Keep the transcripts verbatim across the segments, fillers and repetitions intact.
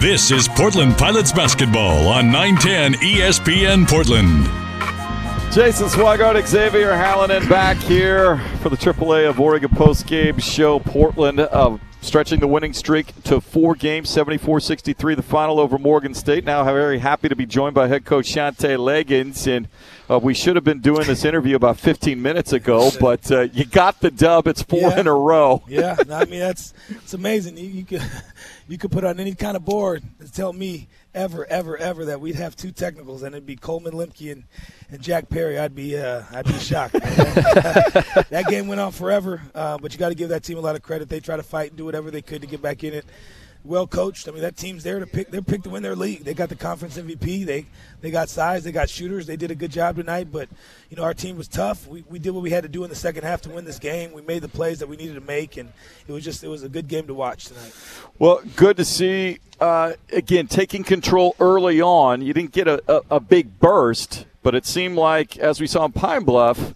This is Portland Pilots basketball on nine ten E S P N Portland. Jason Swigart, Xavier Hallinan back here for the triple A of Oregon postgame show. Portland uh, stretching the winning streak to four games, seventy-four sixty-three, the final over Morgan State. Now very happy to be joined by head coach Shantay Legans. And uh, we should have been doing this interview about fifteen minutes ago, but uh, you got the dub. It's four yeah. in a row. Yeah, I mean, that's it's amazing. You, you could you could put on any kind of board and tell me ever, ever, ever that we'd have two technicals, and it'd be Coleman Limke and, and Jack Perry. I'd be uh, I'd be shocked. That game went on forever, uh, but you got to give that team a lot of credit. They try to fight and do whatever they could to get back in it. Well coached. I mean, that team's there to pick. They're picked to win their league. They got the conference M V P. They they got size. They got shooters. They did a good job tonight. But you know, our team was tough. We we did what we had to do in the second half to win this game. We made the plays that we needed to make, and it was just it was a good game to watch tonight. Well, good to see. Uh, again, taking control early on. You didn't get a, a, a big burst, but it seemed like, as we saw in Pine Bluff,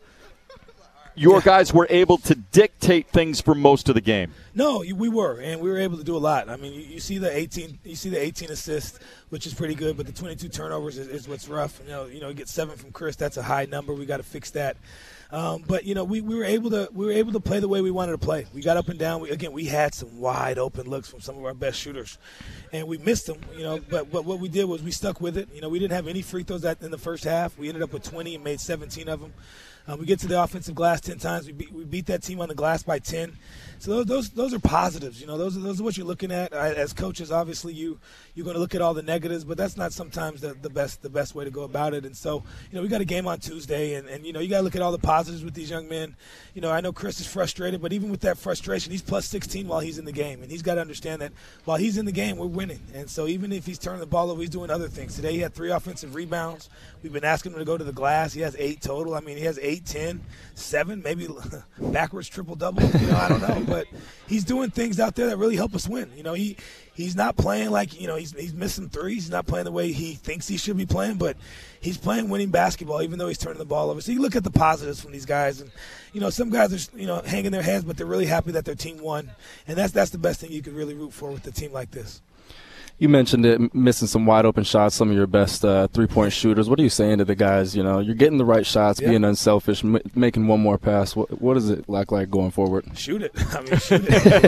your guys were able to dictate things for most of the game. No, we were, and we were able to do a lot. I mean, you, you see the eighteen, you see the eighteen assists, which is pretty good, but the twenty-two turnovers is, is what's rough. You know, you know, you get seven from Chris. That's a high number. We got to fix that. Um, but you know, we, we were able to we were able to play the way we wanted to play. We got up and down. We, again, we had some wide open looks from some of our best shooters, and we missed them. You know, but, but what we did was we stuck with it. You know, we didn't have any free throws at, in the first half. We ended up with twenty and made seventeen of them. Um, we get to the offensive glass ten times. We beat, we beat that team on the glass by ten. So those those those are positives. You know, those are those are what you're looking at as coaches. Obviously, you you're going to look at all the negatives, but that's not sometimes the, the best the best way to go about it. And so, you know, we got a game on Tuesday, and, and you know, you got to look at all the positives with these young men. You know, I know Chris is frustrated, but even with that frustration, he's plus sixteen while he's in the game, and he's got to understand that while he's in the game, we're winning. And so even if he's turning the ball over, he's doing other things. Today he had three offensive rebounds. We've been asking him to go to the glass. He has eight total. I mean, he has eight, ten, seven, maybe backwards triple-double. You know, I don't know. But he's doing things out there that really help us win. You know, he he's not playing like, you know, he's he's missing threes. He's not playing the way he thinks he should be playing, but he's playing winning basketball even though he's turning the ball over. So you look at the positives from these guys, and, you know, some guys are, you know, hanging their heads, but they're really happy that their team won. And that's that's the best thing you could really root for with a team like this. You mentioned it, missing some wide open shots, some of your best uh, three-point shooters. What are you saying to the guys? You know, you're getting the right shots, yeah. being unselfish, m- making one more pass. What, what does it look like going forward? Shoot it. I mean, shoot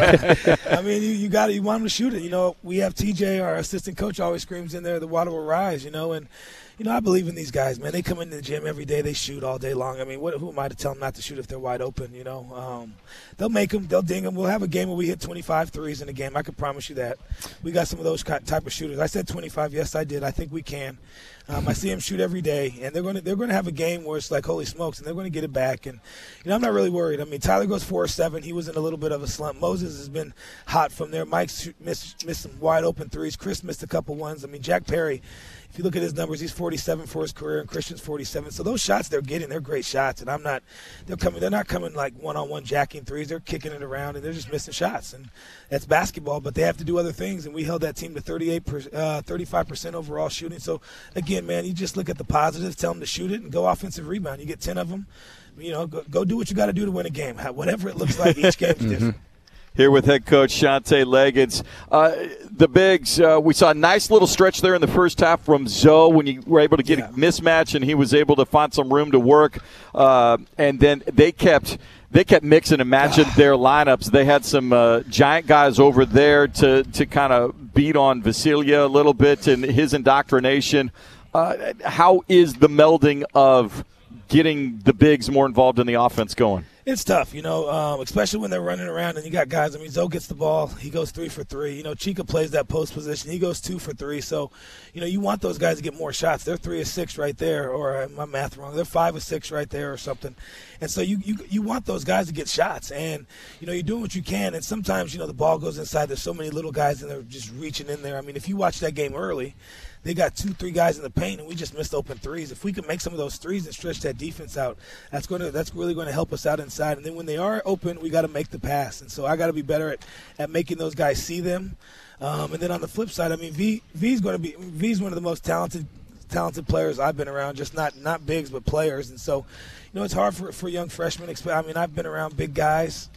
it. I mean, you, you got it. You want them to shoot it. You know, we have T J, our assistant coach, always screams in there, the water will rise, you know, and, you know, I believe in these guys, man. They come into the gym every day. They shoot all day long. I mean, what, who am I to tell them not to shoot if they're wide open, you know? Um, they'll make them. They'll ding them. We'll have a game where we hit twenty-five threes in a game. I can promise you that. We got some of those type of shooters. I said twenty-five. Yes, I did. I think we can. Um, I see them shoot every day, and they're going to they're going to have a game where it's like, holy smokes, and they're going to get it back. And, you know, I'm not really worried. I mean, Tyler goes four or seven. He was in a little bit of a slump. Moses has been hot from there. Mike's missed, missed some wide open threes. Chris missed a couple ones. I mean, Jack Perry, if you look at his numbers, he's forty-seven for his career, and Christian's forty-seven. So those shots they're getting, they're great shots. And I'm not, they're coming, they're not coming like one-on-one jacking threes. They're kicking it around, and they're just missing shots. And that's basketball, but they have to do other things. And we held that team to thirty-eight, uh, thirty-five percent overall shooting. So again, man, you just look at the positives, tell them to shoot it, and go offensive rebound. You get ten of them. You know, go, go do what you got to do to win a game. Whatever it looks like, each game's different. Here with head coach Shantay Legans. Uh, the bigs, uh, we saw a nice little stretch there in the first half from Zoe when you were able to get yeah. a mismatch and he was able to find some room to work. Uh, and then they kept they kept mixing and matching their lineups. They had some uh, giant guys over there to, to kind of beat on Vasilia a little bit and his indoctrination. Uh, how is the melding of getting the bigs more involved in the offense going? It's tough, you know, um, especially when they're running around and you got guys. I mean, Zoe gets the ball. He goes three for three. You know, Chica plays that post position. He goes two for three. So, you know, you want those guys to get more shots. They're three or six right there, or uh, my math wrong. They're five or six right there or something. And so you, you you want those guys to get shots. And, you know, you're doing what you can. And sometimes, you know, the ball goes inside. There's so many little guys and they're just reaching in there. I mean, if you watch that game early, they got two, three guys in the paint, and we just missed open threes. If we can make some of those threes and stretch that defense out, that's going to that's really going to help us out inside. And then when they are open, we got to make the pass. And so I got to be better at, at making those guys see them. Um, and then on the flip side, I mean, V V's going to be V's one of the most talented talented players I've been around, just not not bigs but players. And so, you know, it's hard for for young freshmen. I mean, I've been around big guys.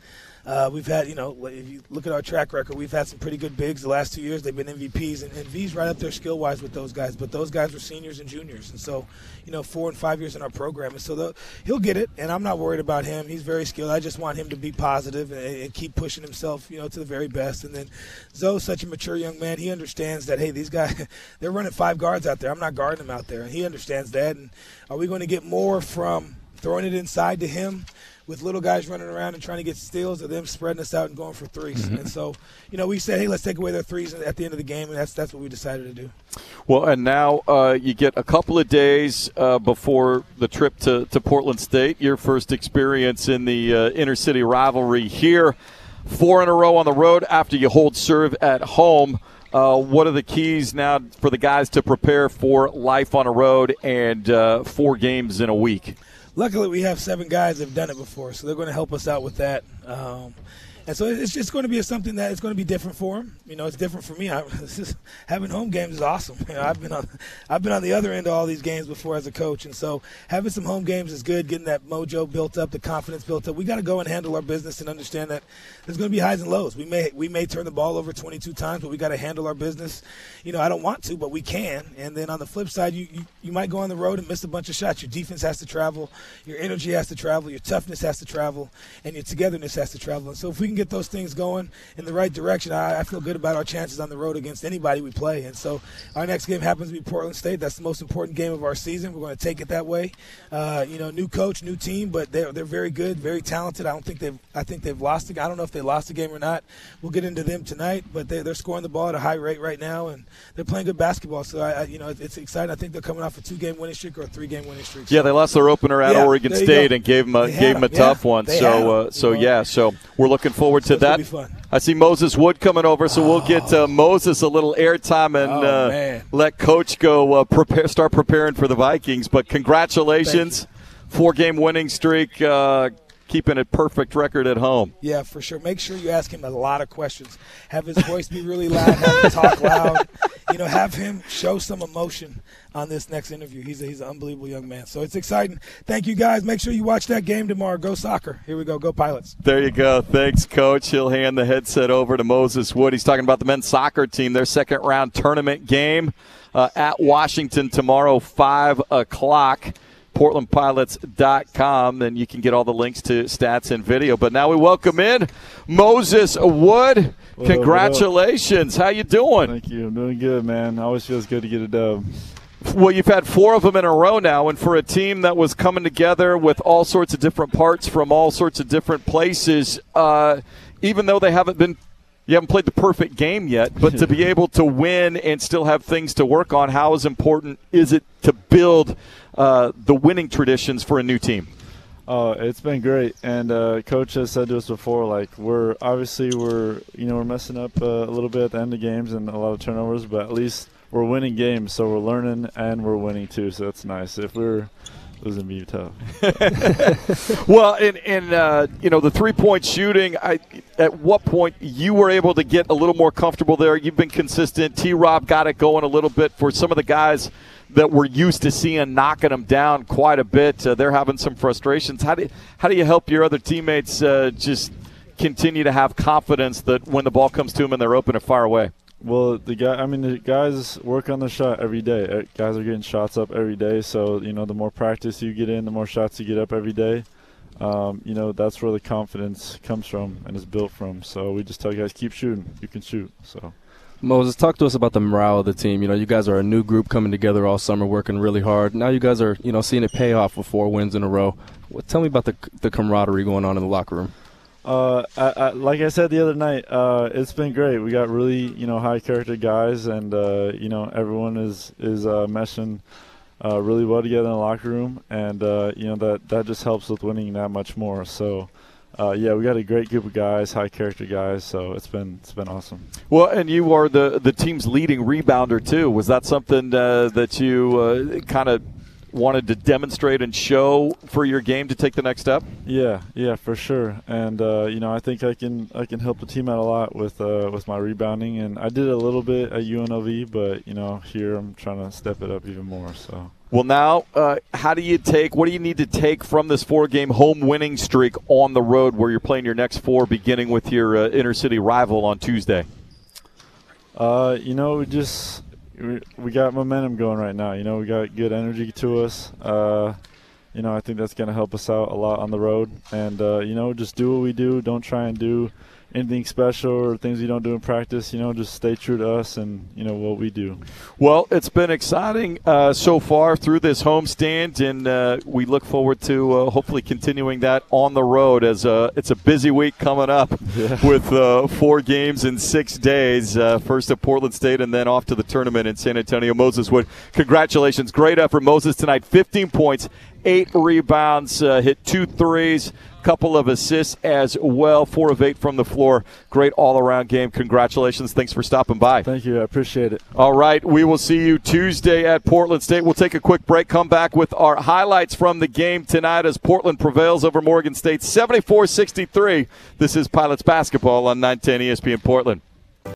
Uh, we've had, you know, if you look at our track record, we've had some pretty good bigs the last two years. They've been M V Ps, and, and V's right up there skill-wise with those guys. But those guys were seniors and juniors, and so, you know, four and five years in our program. And so the, he'll get it, and I'm not worried about him. He's very skilled. I just want him to be positive and, and keep pushing himself, you know, to the very best. And then Zoe's such a mature young man. He understands that, hey, these guys, they're running five guards out there. I'm not guarding them out there, and he understands that. And are we going to get more from throwing it inside to him with little guys running around and trying to get steals, or them spreading us out and going for threes? Mm-hmm. And so, you know, we said, hey, let's take away their threes at the end of the game, and that's that's what we decided to do. Well, and now uh, you get a couple of days uh, before the trip to, to Portland State, your first experience in the uh, inter-city rivalry here. Four in a row on the road after you hold serve at home. Uh, what are the keys now for the guys to prepare for life on a road and uh, four games in a week? Luckily, we have seven guys that have done it before, so they're going to help us out with that. Um, and so it's just going to be something that it's going to be different for them. You know, it's different for me. I, this is, having home games is awesome. You know, I've been on, I've been on the other end of all these games before as a coach, and so having some home games is good. Getting that mojo built up, the confidence built up. We got to go and handle our business and understand that there's going to be highs and lows. We may we may turn the ball over twenty-two times, but we got to handle our business. You know, I don't want to, but we can. And then on the flip side, you, you you might go on the road and miss a bunch of shots. Your defense has to travel, your energy has to travel, your toughness has to travel, and your togetherness has to travel. And so if we can get those things going in the right direction, I, I feel good about our chances on the road against anybody we play. And so our next game happens to be Portland State. That's the most important game of our season. We're going to take it that way. Uh, you know, new coach, new team, but they're they're very good, very talented. I don't think they've I think they've lost the I don't know if they lost the game or not. We'll get into them tonight, but they they're scoring the ball at a high rate right now, and they're playing good basketball. So I, I you know it's exciting. I think they're coming off a two-game winning streak or a three-game winning streak. So. Yeah, they lost their opener at yeah, Oregon State and gave them a gave them a tough yeah, one. So uh, so know? yeah, so we're looking forward so to that. Be fun. I see Moses Wood coming over, so we'll get uh, Moses a little airtime and oh, uh, let Coach go uh, prepare, start preparing for the Vikings. But congratulations, four-game winning streak, uh, keeping a perfect record at home. Yeah, for sure. Make sure you ask him a lot of questions. Have his voice be really loud. Have him talk loud. You know, have him show some emotion on this next interview. He's a, he's an unbelievable young man. So it's exciting. Thank you, guys. Make sure you watch that game tomorrow. Go Soccer. Here we go. Go Pilots. There you go. Thanks, Coach. He'll hand the headset over to Moses Wood. He's talking about the men's soccer team, their second-round tournament game uh, at Washington tomorrow, five o'clock. Portland Pilots dot com, and you can get all the links to stats and video. But now we welcome in Moses Wood. What Congratulations. Up, How you doing? Thank you. I'm doing good, man. Always feels good to get a dub. Well, you've had four of them in a row now, and for a team that was coming together with all sorts of different parts from all sorts of different places, uh, even though they haven't been You haven't played the perfect game yet, but to be able to win and still have things to work on, how is important is it to build uh, the winning traditions for a new team? Oh, it's been great, and uh, Coach has said to us before, like we're obviously we're you know we're messing up uh, a little bit at the end of games and a lot of turnovers, but at least we're winning games, so we're learning and we're winning too, so that's nice. If we're losing, be tough. Well, and, and uh, you know, the three-point shooting, I, at what point you were able to get a little more comfortable there? You've been consistent. T-Rob got it going a little bit for some of the guys that we're used to seeing knocking them down quite a bit. Uh, they're having some frustrations. How do, how do you help your other teammates uh, just continue to have confidence that when the ball comes to them and they're open and far away? Well, the guy, I mean, the guys work on the shot every day. Guys are getting shots up every day. So, you know, the more practice you get in, the more shots you get up every day. Um, you know, that's where the confidence comes from and is built from. So we just tell guys, keep shooting. You can shoot. So. Moses, talk to us about the morale of the team. You know, you guys are a new group coming together all summer, working really hard. Now you guys are, you know, seeing it pay off with four wins in a row. Well, tell me about the the camaraderie going on in the locker room. Uh, I, I, like I said the other night, uh, it's been great. We got really, you know, high character guys, and uh, you know, everyone is is uh, meshing uh, really well together in the locker room, and uh, you know that that just helps with winning that much more. So, uh, yeah, we got a great group of guys, high character guys. So it's been it's been awesome. Well, and you are the the team's leading rebounder too. Was that something uh, that you uh, kind of wanted to demonstrate and show for your game to take the next step? Yeah, yeah, for sure. And uh, you know, I think I can I can help the team out a lot with uh, with my rebounding. And I did a little bit at U N L V, but you know, here I'm trying to step it up even more. So. Well, now, uh, how do you take? What do you need to take from this four-game home winning streak on the road, where you're playing your next four, beginning with your uh, inner-city rival on Tuesday? Uh, you know, we just we, we got momentum going right now. You know, we got good energy to us. Uh, you know, I think that's going to help us out a lot on the road. And uh, you know, just do what we do. Don't try and do anything special or things you don't do in practice. You know, just stay true to us and, you know, what we do. Well, it's been exciting uh, so far through this homestand, and uh, we look forward to uh, hopefully continuing that on the road, as uh, it's a busy week coming up yeah. with uh, four games in six days, uh, first at Portland State and then off to the tournament in San Antonio. Moses Wood, congratulations. Great effort, Moses, tonight. fifteen points, eight rebounds, uh, hit two threes, couple of assists as well, four of eight from the floor. Great all-around game. Congratulations. Thanks for stopping by. Thank you. I appreciate it. All right. We will see you Tuesday at Portland State. We'll take a quick break, come back with our highlights from the game tonight as Portland prevails over Morgan State seventy-four sixty-three. This is Pilots basketball on nine ten E S P N Portland.